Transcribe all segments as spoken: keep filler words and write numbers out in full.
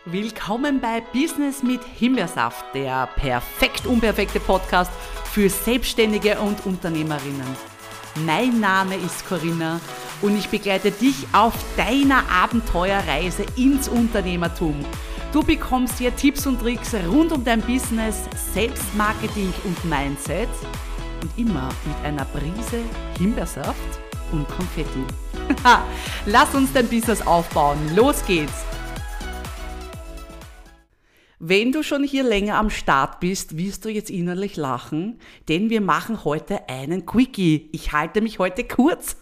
Willkommen bei Business mit Himbeersaft, der perfekt unperfekte Podcast für Selbstständige und Unternehmerinnen. Mein Name ist Corinna und ich begleite dich auf deiner Abenteuerreise ins Unternehmertum. Du bekommst hier Tipps und Tricks rund um dein Business, Selbstmarketing und Mindset und immer mit einer Prise Himbeersaft und Konfetti. Lass uns dein Business aufbauen. Los geht's! Wenn du schon hier länger am Start bist, wirst du jetzt innerlich lachen, denn wir machen heute einen Quickie. Ich halte mich heute kurz.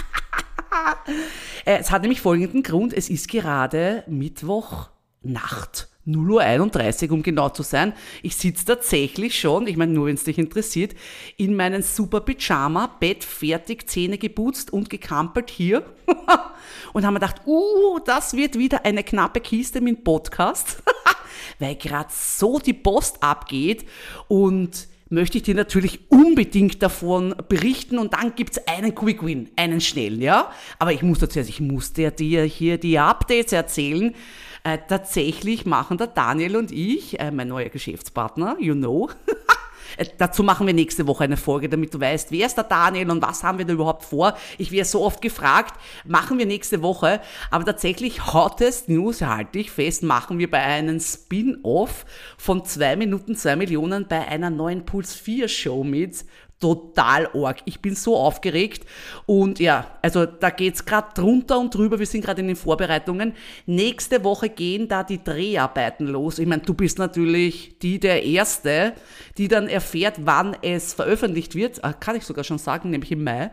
Es hat nämlich folgenden Grund, es ist gerade Mittwochnacht, null Uhr einunddreißig, um genau zu sein. Ich sitze tatsächlich schon, ich meine nur, wenn es dich interessiert, in meinem super Pyjama, Bett fertig, Zähne geputzt und gekampelt hier. Und haben mir gedacht, uh, das wird wieder eine knappe Kiste mit Podcast. Weil gerade so die Post abgeht und möchte ich dir natürlich unbedingt davon berichten und dann gibt's einen Quick Win, einen schnellen, ja. Aber ich muss dazu, also ich musste dir hier die Updates erzählen. Äh, tatsächlich machen der Daniel und ich, äh, mein neuer Geschäftspartner, you know, äh, dazu machen wir nächste Woche eine Folge, damit du weißt, wer ist der Daniel und was haben wir da überhaupt vor. Ich werde so oft gefragt, machen wir nächste Woche, aber tatsächlich hottest News, halte ich fest, machen wir bei einem Spin-Off von zwei Minuten zwei Millionen bei einer neuen Puls vier Show mit. Total arg. Ich bin so aufgeregt und ja, also da geht's gerade drunter und drüber. Wir sind gerade in den Vorbereitungen. Nächste Woche gehen da die Dreharbeiten los. Ich meine, du bist natürlich die der Erste, die dann erfährt, wann es veröffentlicht wird. Kann ich sogar schon sagen, nämlich im Mai.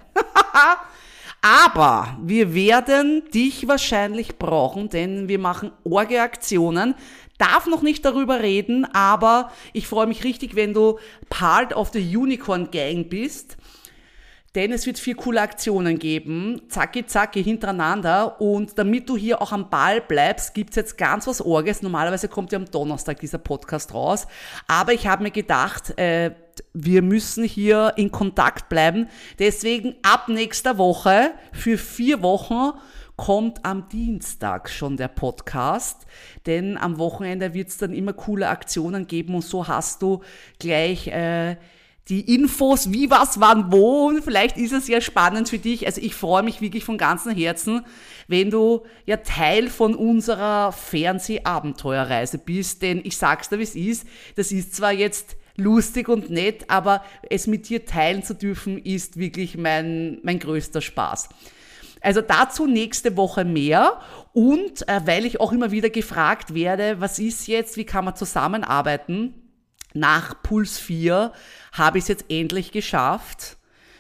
Aber wir werden dich wahrscheinlich brauchen, denn wir machen arge Aktionen. Darf noch nicht darüber reden, aber ich freue mich richtig, wenn du Part of the Unicorn Gang bist. Denn es wird vier coole Aktionen geben, zacki zacki hintereinander. Und damit du hier auch am Ball bleibst, gibt's jetzt ganz was Orges. Normalerweise kommt ja am Donnerstag dieser Podcast raus. Aber ich habe mir gedacht, äh, wir müssen hier in Kontakt bleiben. Deswegen ab nächster Woche für vier Wochen kommt am Dienstag schon der Podcast, denn am Wochenende wird es dann immer coole Aktionen geben und so hast du gleich äh, die Infos, wie, was, wann, wo und vielleicht ist es ja spannend für dich. Also ich freue mich wirklich von ganzem Herzen, wenn du ja Teil von unserer Fernsehabenteuerreise bist, denn ich sag's dir, wie es ist, das ist zwar jetzt lustig und nett, aber es mit dir teilen zu dürfen, ist wirklich mein, mein größter Spaß. Also dazu nächste Woche mehr und äh, weil ich auch immer wieder gefragt werde, was ist jetzt, wie kann man zusammenarbeiten? Nach Puls vier habe ich es jetzt endlich geschafft.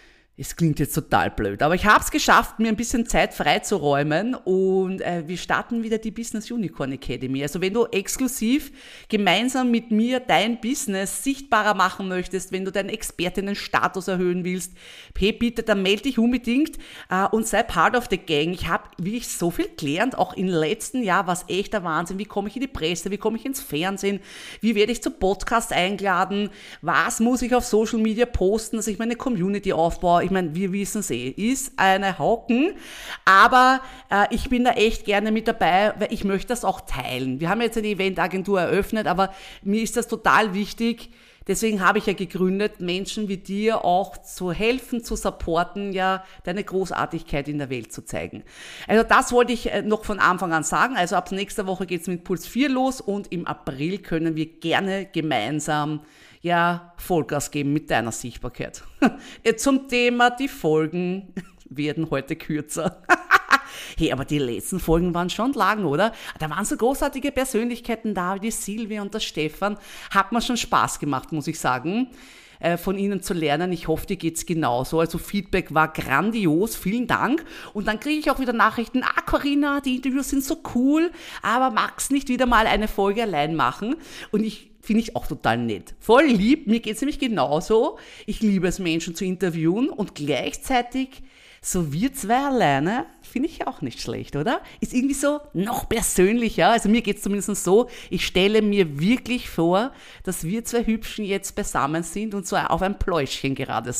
Es klingt jetzt total blöd, aber ich habe es geschafft, mir ein bisschen Zeit freizuräumen und äh, wir starten wieder die Business Unicorn Academy. Also wenn du exklusiv gemeinsam mit mir dein Business sichtbarer machen möchtest, wenn du deinen Expertinnenstatus erhöhen willst, hey bitte, dann melde dich unbedingt äh, und sei part of the gang. Ich habe wirklich so viel gelernt, auch im letzten Jahr war es echt der Wahnsinn. Wie komme ich in die Presse, wie komme ich ins Fernsehen, wie werde ich zu Podcasts eingeladen, was muss ich auf Social Media posten, dass ich meine Community aufbaue. Ich meine, wir wissen es eh, ist eine Hauken, aber äh, ich bin da echt gerne mit dabei, weil ich möchte das auch teilen. Wir haben jetzt eine Eventagentur eröffnet, aber mir ist das total wichtig, deswegen habe ich ja gegründet, Menschen wie dir auch zu helfen, zu supporten, ja, deine Großartigkeit in der Welt zu zeigen. Also das wollte ich noch von Anfang an sagen, also ab nächster Woche geht es mit Puls vier los und im April können wir gerne gemeinsam ja, Vollgas geben mit deiner Sichtbarkeit. Zum Thema, die Folgen werden heute kürzer. Hey, aber die letzten Folgen waren schon lang, oder? Da waren so großartige Persönlichkeiten da, wie die Silvia und der Stefan. Hat mir schon Spaß gemacht, muss ich sagen, von ihnen zu lernen. Ich hoffe, dir geht's genauso. Also Feedback war grandios. Vielen Dank. Und dann kriege ich auch wieder Nachrichten. Ah, Corinna, die Interviews sind so cool, aber magst nicht wieder mal eine Folge allein machen? Und ich finde ich auch total nett. Voll lieb. Mir geht's nämlich genauso. Ich liebe es, Menschen zu interviewen und gleichzeitig so wir zwei alleine, finde ich auch nicht schlecht, oder? Ist irgendwie so noch persönlicher. Also mir geht's zumindest so, ich stelle mir wirklich vor, dass wir zwei Hübschen jetzt beisammen sind und so auf ein Pläuschchen gerade sind.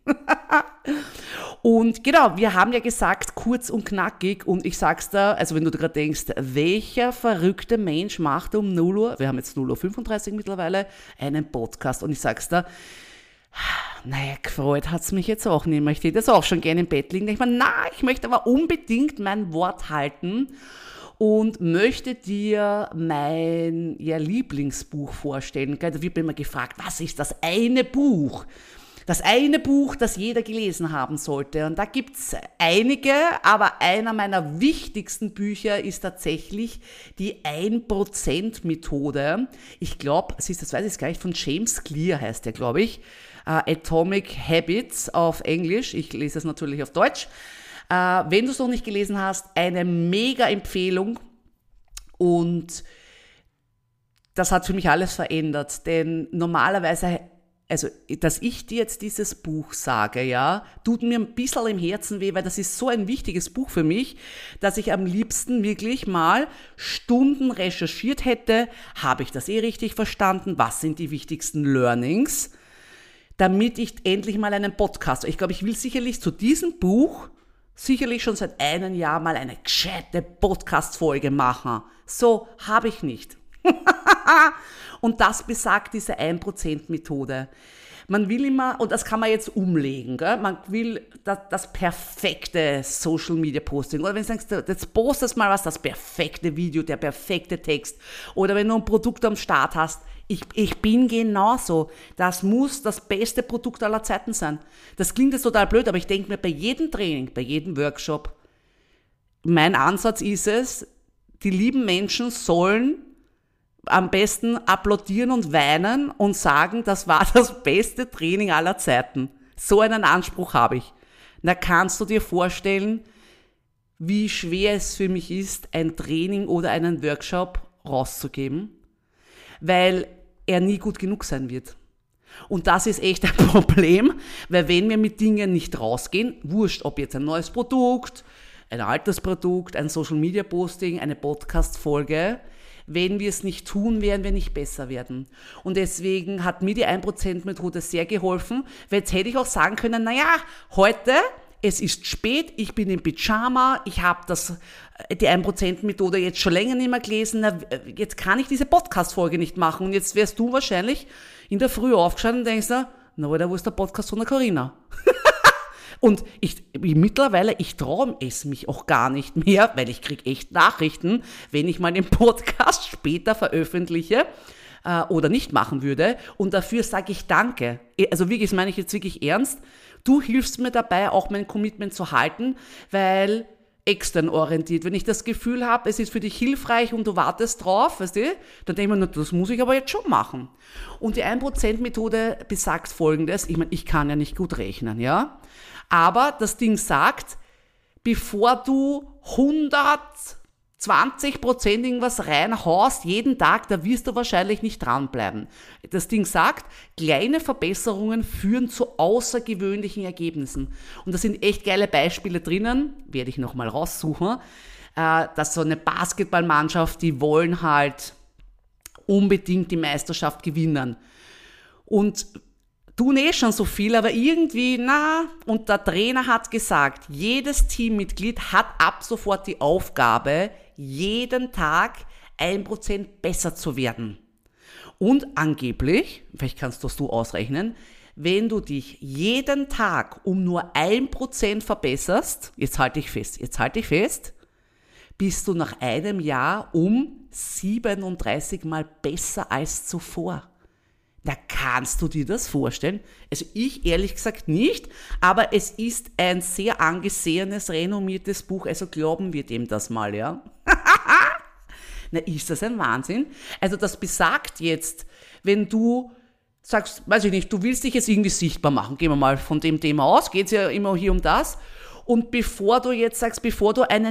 Und genau, wir haben ja gesagt, kurz und knackig, und ich sag's da, also wenn du dir gerade denkst, welcher verrückte Mensch macht um null Uhr, wir haben jetzt null Uhr fünfunddreißig mittlerweile, einen Podcast, und ich sag's da, naja, gefreut hat's mich jetzt auch nicht mehr. Ich hätte jetzt auch schon gerne im Bett liegen. Ich meine, na, ich möchte aber unbedingt mein Wort halten und möchte dir mein ja, Lieblingsbuch vorstellen. Da wird mir immer gefragt, was ist das eine Buch? Das eine Buch, das jeder gelesen haben sollte. Und da gibt's einige, aber einer meiner wichtigsten Bücher ist tatsächlich die ein Prozent Methode. Ich glaube, siehst du, das weiß ich gar nicht, von James Clear heißt der, glaube ich. Uh, Atomic Habits auf Englisch. Ich lese es natürlich auf Deutsch. Uh, wenn du es noch nicht gelesen hast, eine mega Empfehlung. Und das hat für mich alles verändert. Denn normalerweise, also, dass ich dir jetzt dieses Buch sage, ja, tut mir ein bisschen im Herzen weh, weil das ist so ein wichtiges Buch für mich, dass ich am liebsten wirklich mal Stunden recherchiert hätte. Habe ich das eh richtig verstanden? Was sind die wichtigsten Learnings? Damit ich endlich mal einen Podcast, ich glaube, ich will sicherlich zu diesem Buch sicherlich schon seit einem Jahr mal eine gescheite Podcast-Folge machen. So habe ich nicht. Und das besagt diese ein Prozent Methode. Man will immer, und das kann man jetzt umlegen, gell? Man will das, das perfekte Social-Media-Posting. Oder wenn du sagst, jetzt postest mal was, das perfekte Video, der perfekte Text. Oder wenn du ein Produkt am Start hast, ich, ich bin genauso. Das muss das beste Produkt aller Zeiten sein. Das klingt jetzt total blöd, aber ich denke mir bei jedem Training, bei jedem Workshop, mein Ansatz ist es, die lieben Menschen sollen am besten applaudieren und weinen und sagen, das war das beste Training aller Zeiten. So einen Anspruch habe ich. Da kannst du dir vorstellen, wie schwer es für mich ist, ein Training oder einen Workshop rauszugeben, weil er nie gut genug sein wird. Und das ist echt ein Problem, weil wenn wir mit Dingen nicht rausgehen, wurscht, ob jetzt ein neues Produkt, ein altes Produkt, ein Social-Media-Posting, eine Podcast-Folge, wenn wir es nicht tun, werden wir nicht besser werden. Und deswegen hat mir die ein Prozent Methode sehr geholfen, weil jetzt hätte ich auch sagen können, naja, heute, es ist spät, ich bin im Pyjama, ich habe das, die ein Prozent Methode jetzt schon länger nicht mehr gelesen, na, jetzt kann ich diese Podcast-Folge nicht machen. Und jetzt wärst du wahrscheinlich in der Früh aufgestanden und denkst dir, na, oder wo ist der Podcast von der Corinna? Und ich, mittlerweile, ich traue es mich auch gar nicht mehr, weil ich kriege echt Nachrichten, wenn ich mal den Podcast später veröffentliche äh, oder nicht machen würde. Und dafür sage ich Danke. Also wirklich, das meine ich jetzt wirklich ernst. Du hilfst mir dabei, auch mein Commitment zu halten, weil extern orientiert. Wenn ich das Gefühl habe, es ist für dich hilfreich und du wartest drauf, weißt du, dann denke ich mir, das muss ich aber jetzt schon machen. Und die ein Prozent Methode besagt Folgendes, ich meine, ich kann ja nicht gut rechnen, ja, aber das Ding sagt, bevor du hundertzwanzig Prozent irgendwas reinhaust, jeden Tag, da wirst du wahrscheinlich nicht dranbleiben. Das Ding sagt, kleine Verbesserungen führen zu außergewöhnlichen Ergebnissen. Und da sind echt geile Beispiele drinnen, werde ich nochmal raussuchen, dass so eine Basketballmannschaft, die wollen halt unbedingt die Meisterschaft gewinnen. Und tun eh schon so viel, aber irgendwie, na, und der Trainer hat gesagt, jedes Teammitglied hat ab sofort die Aufgabe, jeden Tag ein Prozent besser zu werden. Und angeblich, vielleicht kannst das du ausrechnen, wenn du dich jeden Tag um nur ein Prozent verbesserst, jetzt halte ich fest, jetzt halte ich fest, bist du nach einem Jahr um siebenunddreißig Mal besser als zuvor. Da kannst du dir das vorstellen? Also ich ehrlich gesagt nicht, aber es ist ein sehr angesehenes, renommiertes Buch, also glauben wir dem das mal, ja? Na, ist das ein Wahnsinn? Also das besagt jetzt, wenn du sagst, weiß ich nicht, du willst dich jetzt irgendwie sichtbar machen, gehen wir mal von dem Thema aus, geht's ja immer hier um das. Und bevor du jetzt sagst, bevor du eine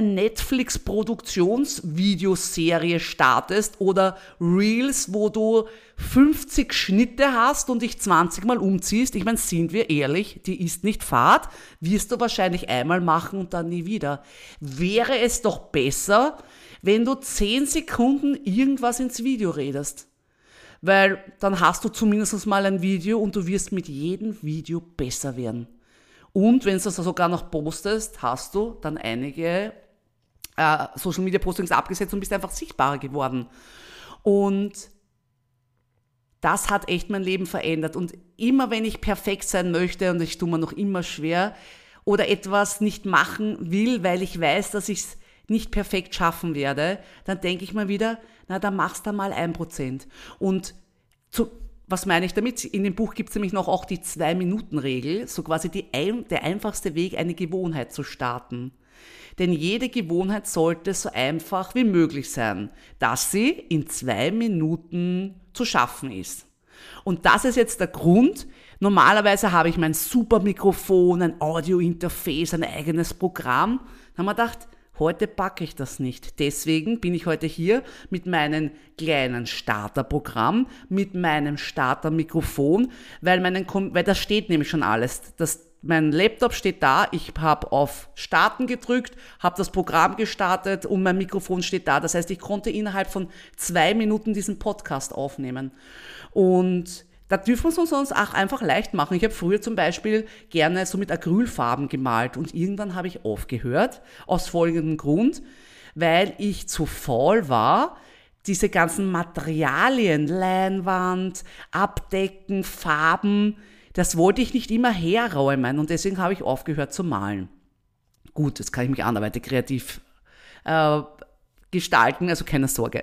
Netflix-Produktionsvideoserie startest oder Reels, wo du fünfzig Schnitte hast und dich zwanzig Mal umziehst, ich meine, sind wir ehrlich, die ist nicht Fahrt, wirst du wahrscheinlich einmal machen und dann nie wieder. Wäre es doch besser, wenn du zehn Sekunden irgendwas ins Video redest. Weil dann hast du zumindest mal ein Video und du wirst mit jedem Video besser werden. Und wenn du das sogar noch postest, hast du dann einige äh, Social Media Postings abgesetzt und bist einfach sichtbarer geworden. Und das hat echt mein Leben verändert. Und immer wenn ich perfekt sein möchte, und ich tue mir noch immer schwer, oder etwas nicht machen will, weil ich weiß, dass ich es nicht perfekt schaffen werde, dann denke ich mir wieder, na, dann machst du mal ein Prozent. Und zu, was meine ich damit? In dem Buch gibt es nämlich noch auch die Zwei-Minuten-Regel, so quasi die ein, der einfachste Weg, eine Gewohnheit zu starten. Denn jede Gewohnheit sollte so einfach wie möglich sein, dass sie in zwei Minuten zu schaffen ist. Und das ist jetzt der Grund. Normalerweise habe ich mein super Mikrofon, ein Audio-Interface, ein eigenes Programm. Da haben wir gedacht, heute packe ich das nicht. Deswegen bin ich heute hier mit meinem kleinen Starterprogramm, mit meinem Startermikrofon, weil, meinen, weil da steht nämlich schon alles. Das Mein Laptop steht da, ich habe auf Starten gedrückt, habe das Programm gestartet und mein Mikrofon steht da. Das heißt, ich konnte innerhalb von zwei Minuten diesen Podcast aufnehmen. Und da dürfen wir es uns auch einfach leicht machen. Ich habe früher zum Beispiel gerne so mit Acrylfarben gemalt und irgendwann habe ich aufgehört, aus folgendem Grund, weil ich zu faul war, diese ganzen Materialien, Leinwand, Abdecken, Farben, das wollte ich nicht immer herräumen und deswegen habe ich aufgehört zu malen. Gut, jetzt kann ich mich anderweitig kreativ äh, gestalten, also keine Sorge.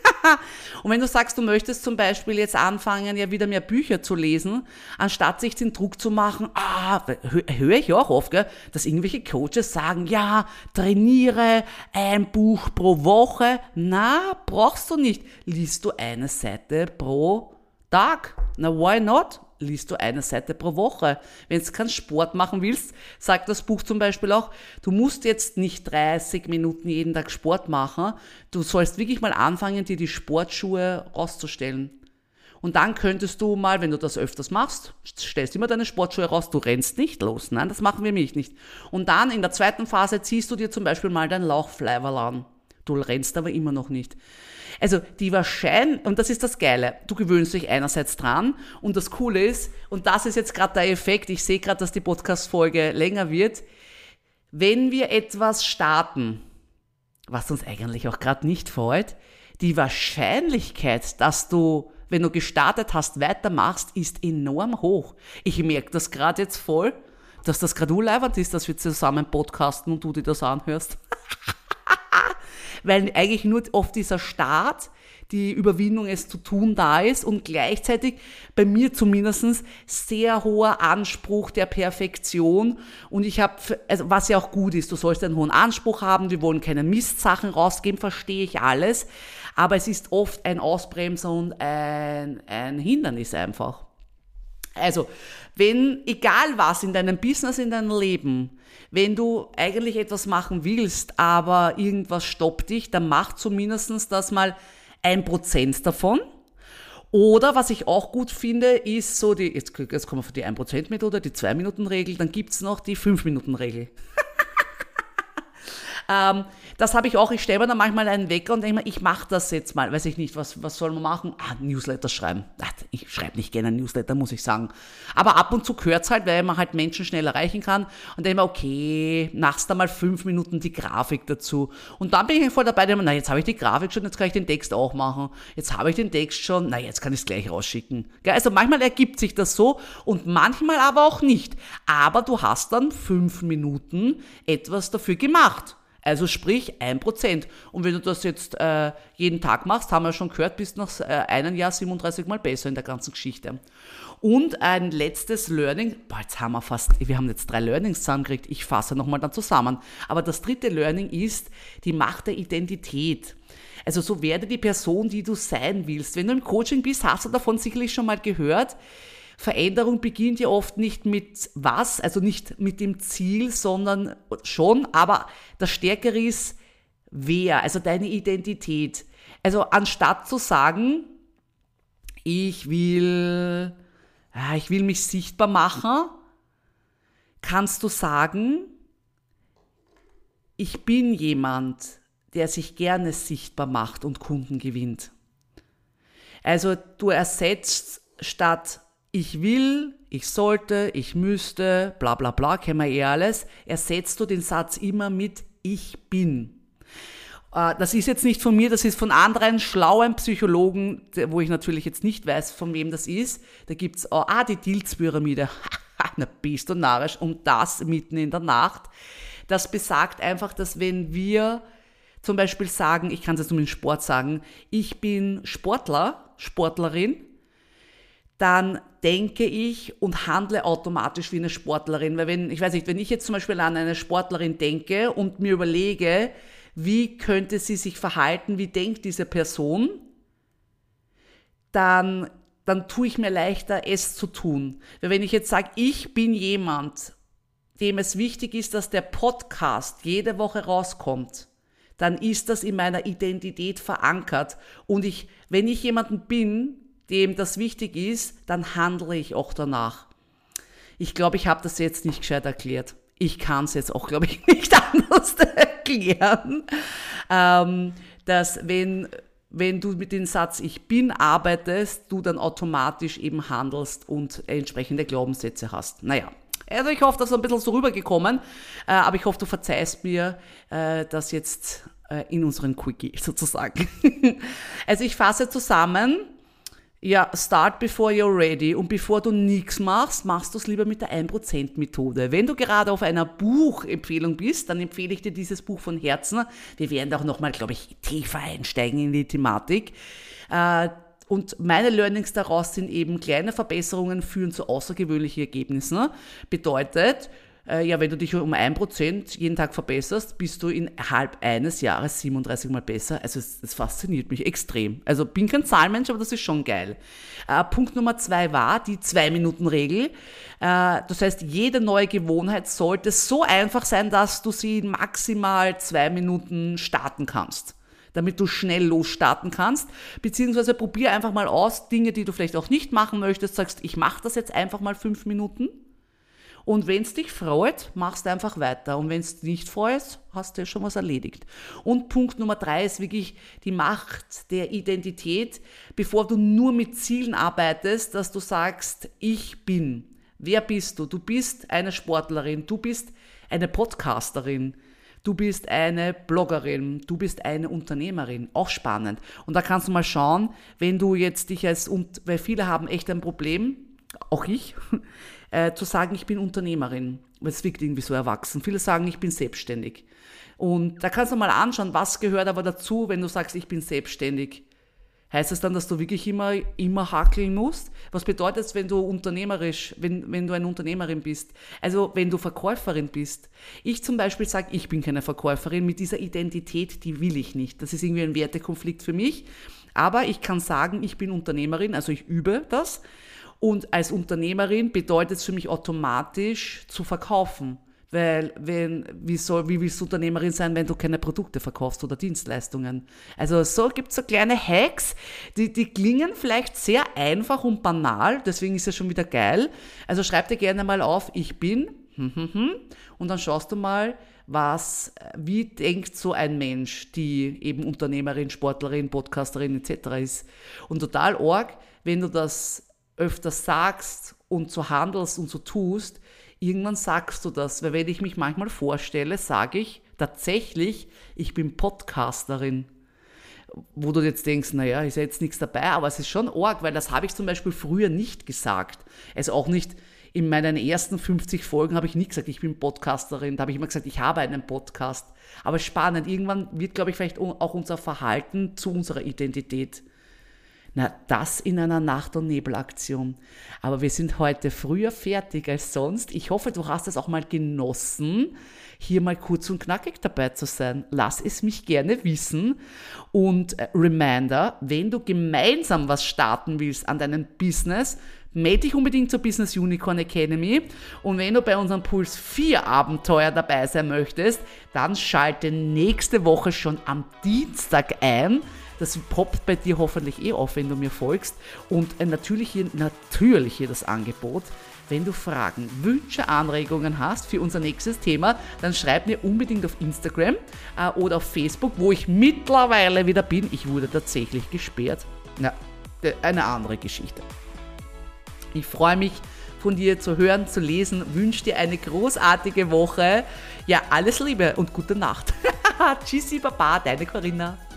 Und wenn du sagst, du möchtest zum Beispiel jetzt anfangen, ja wieder mehr Bücher zu lesen, anstatt sich den Druck zu machen, ah, höre ich auch oft, gell, dass irgendwelche Coaches sagen, ja, trainiere ein Buch pro Woche. Na, brauchst du nicht. Liest du eine Seite pro Tag? Na, why not? Liest du eine Seite pro Woche. Wenn du keinen Sport machen willst, sagt das Buch zum Beispiel auch, du musst jetzt nicht dreißig Minuten jeden Tag Sport machen, du sollst wirklich mal anfangen, dir die Sportschuhe rauszustellen. Und dann könntest du mal, wenn du das öfters machst, stellst immer deine Sportschuhe raus, du rennst nicht los. Nein, das machen wir nämlich nicht. Und dann in der zweiten Phase ziehst du dir zum Beispiel mal dein Lauchfleiberl an. Du rennst aber immer noch nicht. Also die Wahrscheinlichkeit, und das ist das Geile, du gewöhnst dich einerseits dran und das Coole ist, und das ist jetzt gerade der Effekt, ich sehe gerade, dass die Podcast-Folge länger wird, wenn wir etwas starten, was uns eigentlich auch gerade nicht freut, die Wahrscheinlichkeit, dass du, wenn du gestartet hast, weitermachst, ist enorm hoch. Ich merke das gerade jetzt voll, dass das gerade urleibend ist, dass wir zusammen podcasten und du dir das anhörst. Weil eigentlich nur oft dieser Start, die Überwindung es zu tun da ist und gleichzeitig bei mir zumindest sehr hoher Anspruch der Perfektion und ich habe, also was ja auch gut ist, du sollst einen hohen Anspruch haben, wir wollen keine Mistsachen rausgeben, verstehe ich alles, aber es ist oft ein Ausbremser und ein, ein Hindernis einfach. Also, wenn, egal was in deinem Business, in deinem Leben, wenn du eigentlich etwas machen willst, aber irgendwas stoppt dich, dann mach zumindest das mal ein Prozent davon. Oder was ich auch gut finde, ist so die, jetzt, jetzt kommen wir von die ein Prozent Methode, die zwei Minuten Regel, dann gibt's noch die fünf Minuten Regel. Ähm, das habe ich auch, ich stelle mir dann manchmal einen Wecker und denke mir, ich mache das jetzt mal, weiß ich nicht, was, was soll man machen? Ah, Newsletter schreiben. Ach, ich schreibe nicht gerne Newsletter, muss ich sagen. Aber ab und zu gehört's halt, weil man halt Menschen schnell erreichen kann und denke mir, okay, machst da mal fünf Minuten die Grafik dazu. Und dann bin ich voll dabei, denke mir, na, jetzt habe ich die Grafik schon, jetzt kann ich den Text auch machen. Jetzt habe ich den Text schon, na, jetzt kann ich es gleich rausschicken. Also manchmal ergibt sich das so und manchmal aber auch nicht. Aber du hast dann fünf Minuten etwas dafür gemacht. Also sprich ein Prozent. Und wenn du das jetzt äh, jeden Tag machst, haben wir schon gehört, bist nach äh, einem Jahr siebenunddreißig Mal besser in der ganzen Geschichte. Und ein letztes Learning, boah, jetzt haben wir fast, wir haben jetzt drei Learnings zusammengekriegt, ich fasse nochmal dann zusammen. Aber das dritte Learning ist die Macht der Identität. Also so werde die Person, die du sein willst. Wenn du im Coaching bist, hast du davon sicherlich schon mal gehört. Veränderung beginnt ja oft nicht mit was, also nicht mit dem Ziel, sondern schon, aber das Stärkere ist wer, also deine Identität. Also anstatt zu sagen, ich will, ich will mich sichtbar machen, kannst du sagen, ich bin jemand, der sich gerne sichtbar macht und Kunden gewinnt. Also du ersetzt statt ich will, ich sollte, ich müsste, bla bla bla, kennen wir eh alles, ersetzt du den Satz immer mit ich bin. Das ist jetzt nicht von mir, das ist von anderen schlauen Psychologen, wo ich natürlich jetzt nicht weiß, von wem das ist. Da gibt's auch, ah, die Dilz-Pyramide. Na, bist du narrisch. Und das mitten in der Nacht. Das besagt einfach, dass wenn wir zum Beispiel sagen, ich kann es jetzt nur mit Sport sagen, ich bin Sportler, Sportlerin, dann denke ich und handle automatisch wie eine Sportlerin. Weil wenn, ich weiß nicht, wenn ich jetzt zum Beispiel an eine Sportlerin denke und mir überlege, wie könnte sie sich verhalten, wie denkt diese Person, dann, dann tue ich mir leichter, es zu tun. Weil wenn ich jetzt sage, ich bin jemand, dem es wichtig ist, dass der Podcast jede Woche rauskommt, dann ist das in meiner Identität verankert. Und ich, wenn ich jemanden bin, dem das wichtig ist, dann handle ich auch danach. Ich glaube, ich habe das jetzt nicht gescheit erklärt. Ich kann es jetzt auch, glaube ich, nicht anders erklären, ähm, dass wenn, wenn du mit dem Satz ich bin arbeitest, du dann automatisch eben handelst und entsprechende Glaubenssätze hast. Naja, also ich hoffe, das ist ein bisschen so rübergekommen, äh, aber ich hoffe, du verzeihst mir äh, das jetzt äh, in unseren Quickie sozusagen. Also ich fasse zusammen. Ja, start before you're ready. Und bevor du nichts machst, machst du es lieber mit der ein Prozent Methode. Wenn du gerade auf einer Buchempfehlung bist, dann empfehle ich dir dieses Buch von Herzen. Wir werden auch nochmal, glaube ich, tiefer einsteigen in die Thematik. Und meine Learnings daraus sind eben, kleine Verbesserungen führen zu außergewöhnlichen Ergebnissen. Bedeutet, ja, wenn du dich um ein Prozent jeden Tag verbesserst, bist du innerhalb eines Jahres siebenunddreißig Mal besser. Also es, es fasziniert mich extrem. Also bin kein Zahlenmensch, aber das ist schon geil. Äh, Punkt Nummer zwei war die Zwei-Minuten-Regel. Äh, das heißt, jede neue Gewohnheit sollte so einfach sein, dass du sie in maximal zwei Minuten starten kannst, damit du schnell losstarten kannst. Beziehungsweise probier einfach mal aus, Dinge, die du vielleicht auch nicht machen möchtest, sagst, ich mache das jetzt einfach mal fünf Minuten. Und wenn es dich freut, machst du einfach weiter. Und wenn es nicht freut, hast du ja schon was erledigt. Und Punkt Nummer drei ist wirklich die Macht der Identität, bevor du nur mit Zielen arbeitest, dass du sagst, ich bin. Wer bist du? Du bist eine Sportlerin, du bist eine Podcasterin, du bist eine Bloggerin, du bist eine Unternehmerin. Auch spannend. Und da kannst du mal schauen, wenn du jetzt dich als, weil viele haben echt ein Problem, auch ich, äh, zu sagen, ich bin Unternehmerin, weil es wirkt irgendwie so erwachsen. Viele sagen, ich bin selbstständig. Und da kannst du mal anschauen, was gehört aber dazu, wenn du sagst, ich bin selbstständig. Heißt das dann, dass du wirklich immer, immer hackeln musst? Was bedeutet es, wenn du unternehmerisch, wenn, wenn du eine Unternehmerin bist? Also, wenn du Verkäuferin bist. Ich zum Beispiel sage, ich bin keine Verkäuferin. Mit dieser Identität, die will ich nicht. Das ist irgendwie ein Wertekonflikt für mich. Aber ich kann sagen, ich bin Unternehmerin, also ich übe das. Und als Unternehmerin bedeutet es für mich automatisch zu verkaufen. Weil, wenn, wie, soll, wie willst du Unternehmerin sein, wenn du keine Produkte verkaufst oder Dienstleistungen? Also so gibt es so kleine Hacks, die, die klingen vielleicht sehr einfach und banal, deswegen ist es schon wieder geil. Also schreib dir gerne mal auf, ich bin, und dann schaust du mal, was, wie denkt so ein Mensch, die eben Unternehmerin, Sportlerin, Podcasterin et cetera ist. Und total arg, wenn du das öfters sagst und so handelst und so tust, irgendwann sagst du das, weil wenn ich mich manchmal vorstelle, sage ich tatsächlich, ich bin Podcasterin. Wo du jetzt denkst, naja, ist ja jetzt nichts dabei, aber es ist schon arg, weil das habe ich zum Beispiel früher nicht gesagt. Also auch nicht in meinen ersten fünfzig Folgen habe ich nie gesagt, ich bin Podcasterin. Da habe ich immer gesagt, ich habe einen Podcast. Aber spannend, irgendwann wird, glaube ich, vielleicht auch unser Verhalten zu unserer Identität. Na, das in einer Nacht- und Nebelaktion. Aber wir sind heute früher fertig als sonst. Ich hoffe, du hast es auch mal genossen, hier mal kurz und knackig dabei zu sein. Lass es mich gerne wissen. Und äh, Reminder, wenn du gemeinsam was starten willst an deinem Business, melde dich unbedingt zur Business Unicorn Academy. Und wenn du bei unserem Puls vier Abenteuer dabei sein möchtest, dann schalte nächste Woche schon am Dienstag ein. Das poppt bei dir hoffentlich eh auf, wenn du mir folgst. Und natürlich hier, natürlich hier das Angebot. Wenn du Fragen, Wünsche, Anregungen hast für unser nächstes Thema, dann schreib mir unbedingt auf Instagram äh, oder auf Facebook, wo ich mittlerweile wieder bin. Ich wurde tatsächlich gesperrt. Na, eine andere Geschichte. Ich freue mich von dir zu hören, zu lesen. Wünsche dir eine großartige Woche. Ja, alles Liebe und gute Nacht. Tschüssi, Baba, deine Corinna.